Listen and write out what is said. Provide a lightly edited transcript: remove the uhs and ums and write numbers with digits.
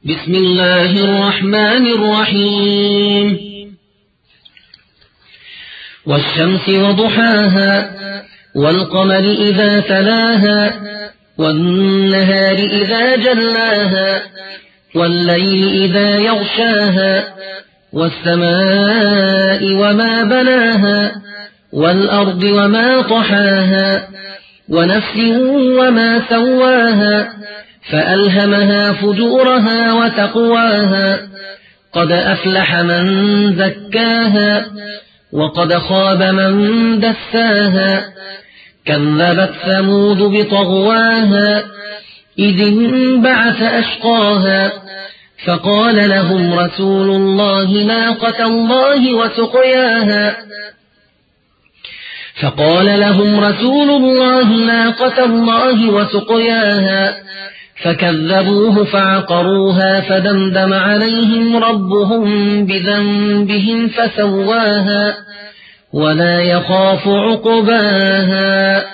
بسم الله الرحمن الرحيم والشمس وضحاها والقمر إذا تلاها والنهار إذا جلاها والليل إذا يغشاها والسماء وما بناها والأرض وما طحاها ونفس وما سواها فألهمها فجورها وتقواها قد أفلح من زكاها وقد خاب من دساها كذبت ثمود بطغواها إذ انبعث أشقاها فقال لهم رسول الله ناقة الله وسقياها فكذبوه فعقروها فدمدم عليهم ربهم بذنبهم فسواها ولا يخاف عقباها